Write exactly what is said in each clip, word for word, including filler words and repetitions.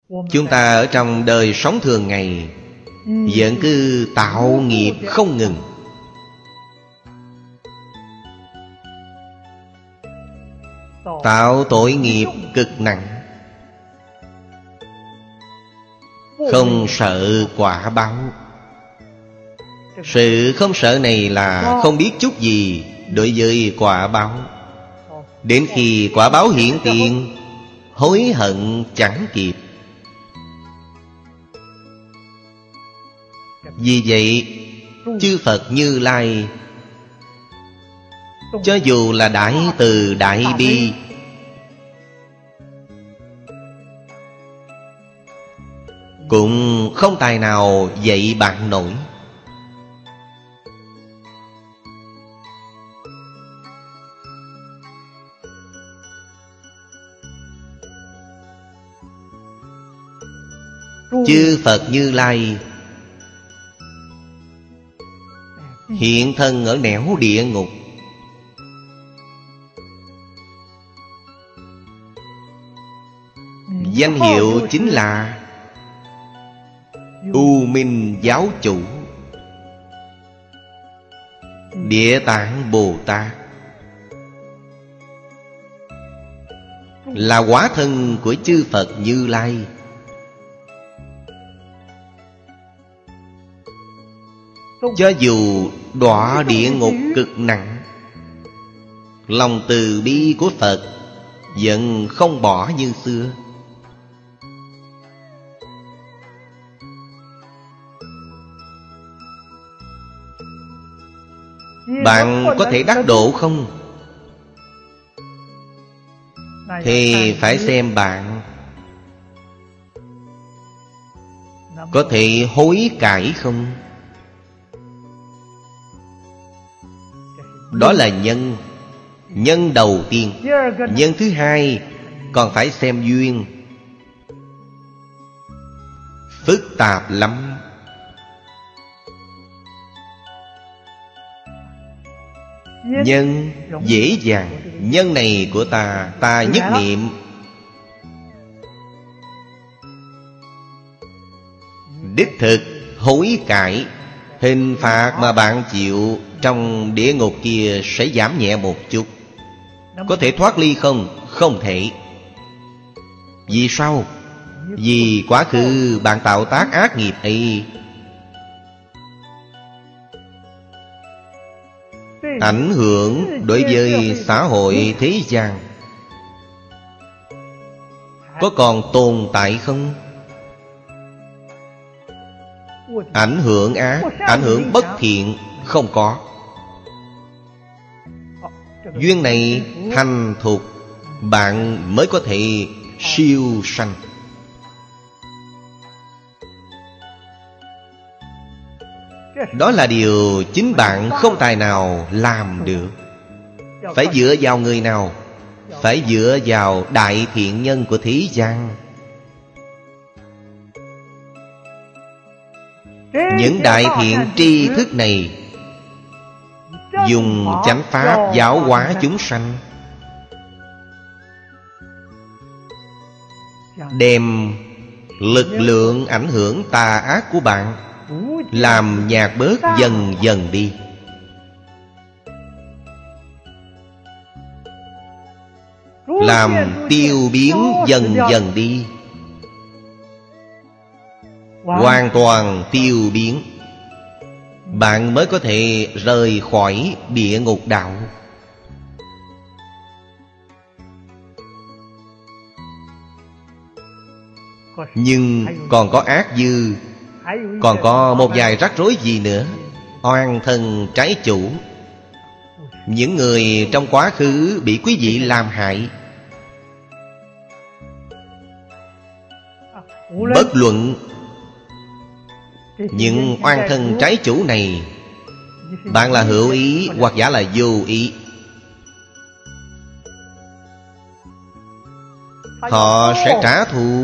Chúng ta ở trong đời sống thường ngày vẫn cứ tạo nghiệp không ngừng. Tạo tội nghiệp cực nặng, không sợ quả báo. Sự không sợ này là không biết chút gì đối với quả báo. Đến khi quả báo hiện tiền, hối hận chẳng kịp. Vì vậy, chư Phật Như Lai cho dù là Đại Từ Đại Bi, cũng không tài nào dạy bạn nổi. Chư Phật Như Lai hiện thân ở nẻo địa ngục, danh hiệu chính là U Minh Giáo Chủ, Địa Tạng Bồ Tát, là hóa thân của chư Phật Như Lai. Cho dù đọa địa ngục cực nặng, lòng từ bi của Phật vẫn không bỏ như xưa. Bạn có thể đắc độ không? Thì phải xem bạn có thể hối cải không. Đó là nhân. Nhân đầu tiên. Nhân thứ hai còn phải xem duyên. Phức tạp lắm. Nhân dễ dàng. Nhân này của ta, ta nhất niệm. Đích thực hối cải, hình phạt mà bạn chịu trong địa ngục kia sẽ giảm nhẹ một chút. Có thể thoát ly không? Không thể. Vì sao? Vì quá khứ bạn tạo tác ác nghiệp ấy ảnh hưởng đối với xã hội thế gian. Có còn tồn tại không? Ảnh hưởng ác, ảnh hưởng bất thiện không có. Duyên này thành thục, bạn mới có thể siêu sanh. Đó là điều chính bạn không tài nào làm được. Phải dựa vào người nào? Phải dựa vào đại thiện nhân của thế gian. Những đại thiện tri thức này dùng chánh pháp giáo hóa chúng sanh, đem lực lượng ảnh hưởng tà ác của bạn làm nhạt bớt dần dần đi. Làm tiêu biến dần dần đi. Hoàn toàn tiêu biến, bạn mới có thể rời khỏi địa ngục đạo. Nhưng còn có ác dư, còn có một vài rắc rối gì nữa. Oan thân trái chủ, những người trong quá khứ bị quý vị làm hại. Bất luận những oan thân trái chủ này, bạn là hữu ý hoặc giả là vô ý, họ sẽ trả thù.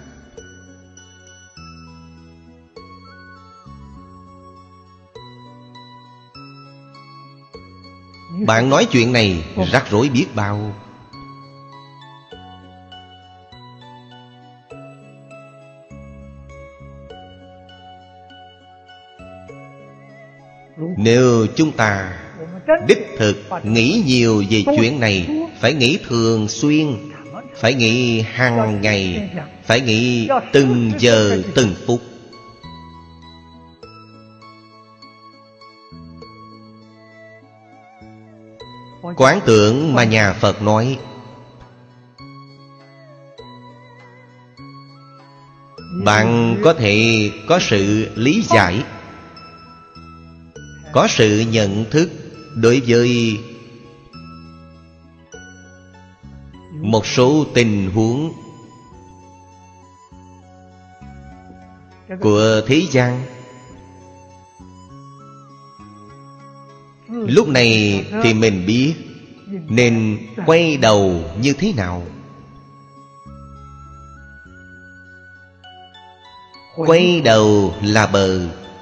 Bạn nói chuyện này rắc rối biết bao. Nếu chúng ta đích thực nghĩ nhiều về chuyện này, phải nghĩ thường xuyên, phải nghĩ hàng ngày, phải nghĩ từng giờ từng phút. Quán tưởng mà nhà Phật nói, bạn có thể có sự lý giải, có sự nhận thức đối với một số tình huống của thế gian. Lúc này thì mình biết nên quay đầu như thế nào. Quay đầu là bờ.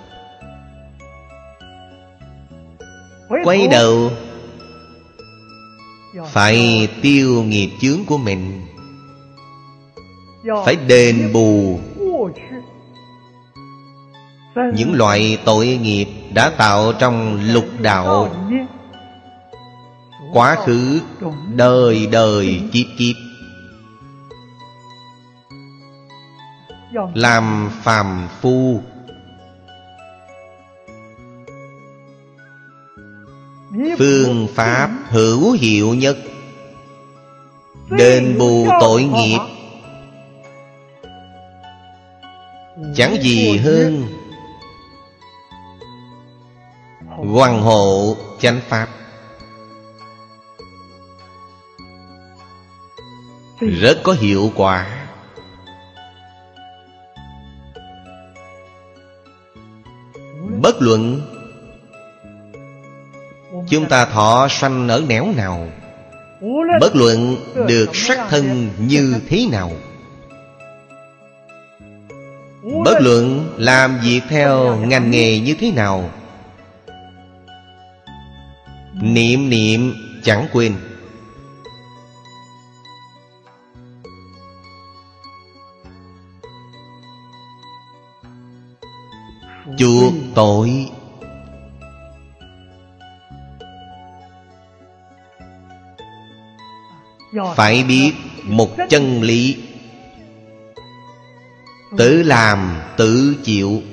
Quay đầu phải tiêu nghiệp chướng của mình, phải đền bù những loại tội nghiệp đã tạo trong lục đạo quá khứ đời đời kiếp kiếp. Làm phàm phu, phương pháp hữu hiệu nhất đền bù tội nghiệp chẳng gì hơn hoằng hộ chánh pháp. Rất có hiệu quả. Bất luận chúng ta thọ sanh ở nẻo nào, bất luận được sắc thân như thế nào, bất luận làm việc theo ngành nghề như thế nào, niệm niệm chẳng quên. Chuộc tội. Phải biết một chân lý: tự làm tự chịu,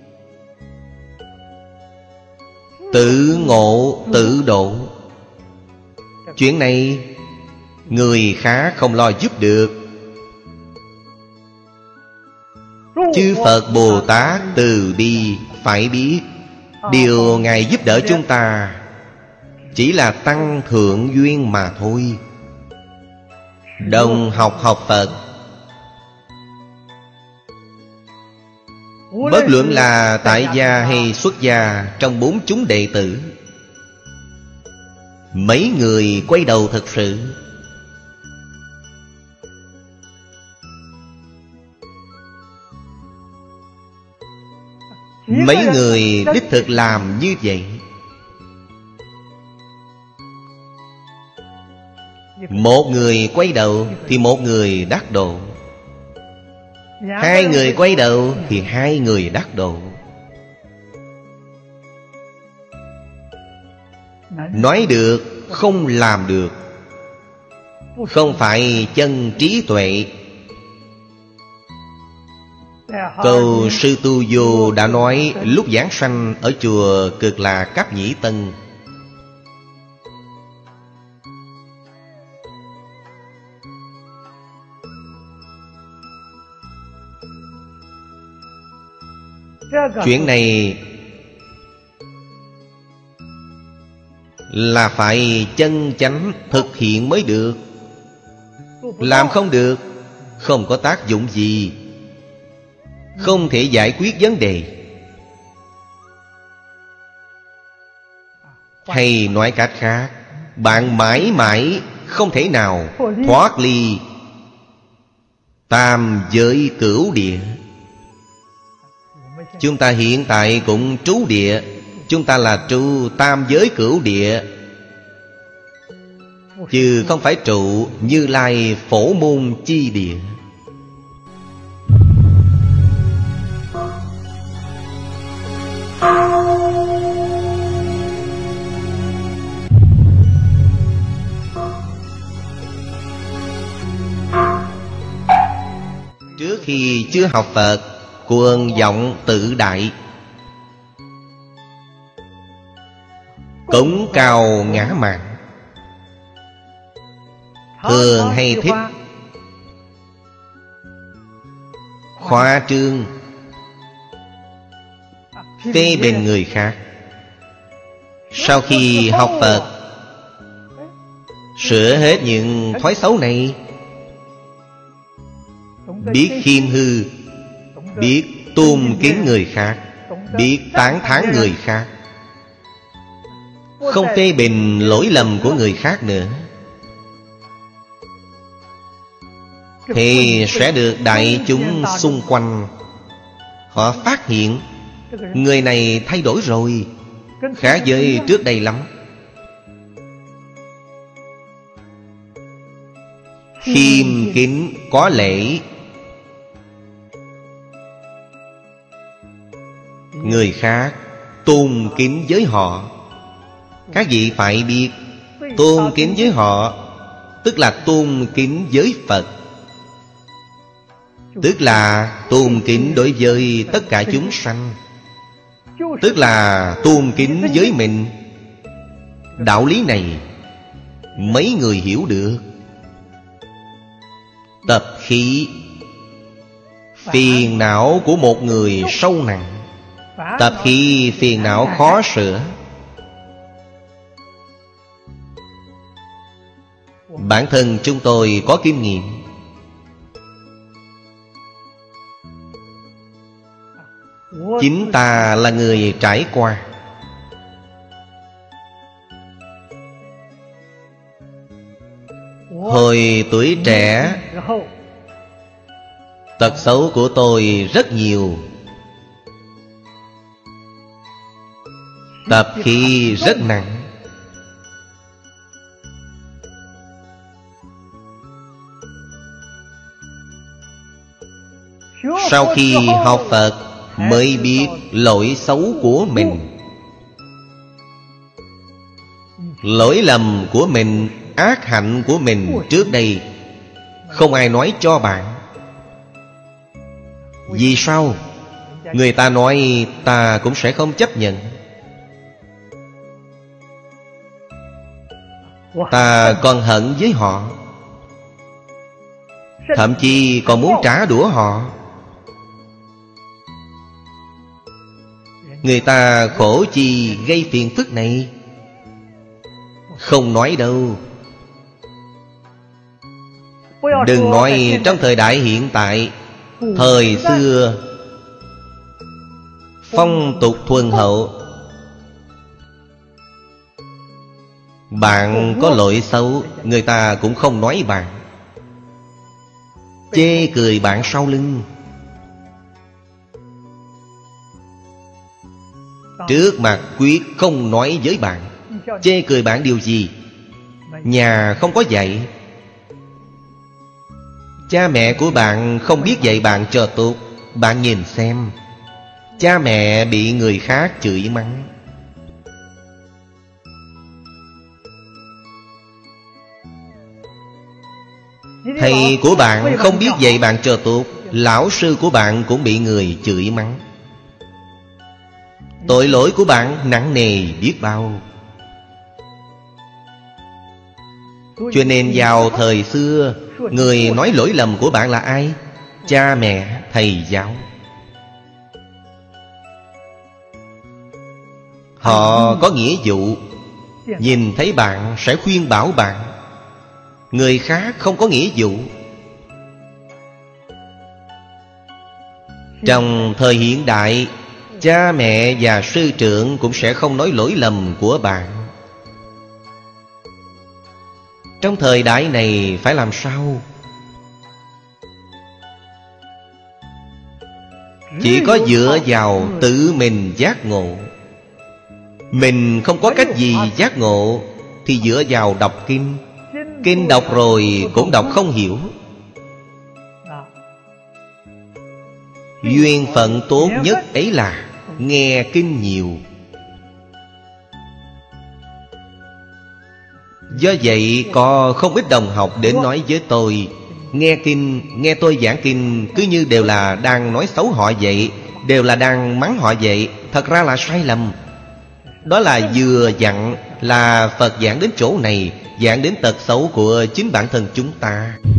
tự ngộ tự độ. Chuyện này người khác không lo giúp được. Chư Phật Bồ Tát từ bi phải biết, điều Ngài giúp đỡ chúng ta chỉ là tăng thượng duyên mà thôi. Đồng học học Phật, bất luận là tại gia hay xuất gia trong bốn chúng đệ tử, mấy người quay đầu thật sự. Mấy người đích thực làm như vậy. Một người quay đầu thì một người đắc độ, hai người quay đầu thì hai người đắc độ. Nói được không làm được, không phải chân trí tuệ. Câu Sư Tu Vô đã nói lúc giảng sanh ở chùa Cực Lạc Cáp Nhĩ Tân. Chuyện này là phải chân chánh thực hiện mới được. Làm không được, không có tác dụng gì, không thể giải quyết vấn đề. Hay nói cách khác, bạn mãi mãi không thể nào thoát ly tam giới cửu địa. Chúng ta hiện tại cũng trú địa, chúng ta là trụ tam giới cửu địa, chứ không phải trụ Như Lai Phổ Môn chi địa. Trước khi chưa học Phật, cuồng vọng tự đại, cống cao ngã mạn, thường hay thích khoa trương, phê bình người khác. Sau khi học Phật, sửa hết những thói xấu này, biết khiêm hư, biết tôn kính người khác, biết tán thán người khác, không phê bình lỗi lầm của người khác nữa, thì sẽ được đại chúng xung quanh họ phát hiện người này thay đổi rồi, khác với trước đây lắm. Khiêm kính có lễ, người khác tôn kính với họ. Các vị phải biết, tôn kính với họ tức là tôn kính với Phật, tức là tôn kính đối với tất cả chúng sanh, tức là tôn kính với mình. Đạo lý này mấy người hiểu được. Tập khí, phiền não của một người sâu nặng. Tập khí phiền não khó sửa. Bản thân chúng tôi có kinh nghiệm. Chính ta là người trải qua. Hồi tuổi trẻ, tật xấu của tôi rất nhiều. Tập khí rất nặng. Sau khi học Phật mới biết lỗi xấu của mình, lỗi lầm của mình, ác hạnh của mình trước đây không ai nói cho bạn. Vì sao? Người ta nói ta cũng sẽ không chấp nhận. Ta còn hận với họ, thậm chí còn muốn trả đũa họ. Người ta khổ chi gây phiền phức này? Không nói đâu. Đừng nói trong thời đại hiện tại. Thời xưa phong tục thuần hậu, bạn có lỗi xấu, người ta cũng không nói bạn, chê cười bạn sau lưng. Trước mặt quyết không nói với bạn. Chê cười bạn điều gì? Nhà không có dạy. Cha mẹ của bạn không biết dạy bạn cho tốt. Bạn nhìn xem, cha mẹ bị người khác chửi mắng. Thầy của bạn không biết dạy bạn cho tốt. Lão sư của bạn cũng bị người chửi mắng. Tội lỗi của bạn nặng nề biết bao. Cho nên vào thời xưa, người nói lỗi lầm của bạn là ai? Cha mẹ, thầy giáo. Họ có nghĩa vụ, nhìn thấy bạn sẽ khuyên bảo bạn. Người khác không có nghĩa vụ. Trong thời hiện đại, cha mẹ và sư trưởng cũng sẽ không nói lỗi lầm của bạn. Trong thời đại này phải làm sao? Chỉ có dựa vào tự mình giác ngộ. Mình không có cách gì giác ngộ thì dựa vào đọc kinh. Kinh đọc rồi cũng đọc không hiểu. Duyên phận tốt nhất ấy là nghe kinh nhiều. Do vậy có không ít đồng học đến nói với tôi, nghe kinh, nghe tôi giảng kinh cứ như đều là đang nói xấu họ vậy, đều là đang mắng họ vậy. Thật ra là sai lầm. Đó là vừa dặn là Phật giảng đến chỗ này, giảng đến tật xấu của chính bản thân chúng ta.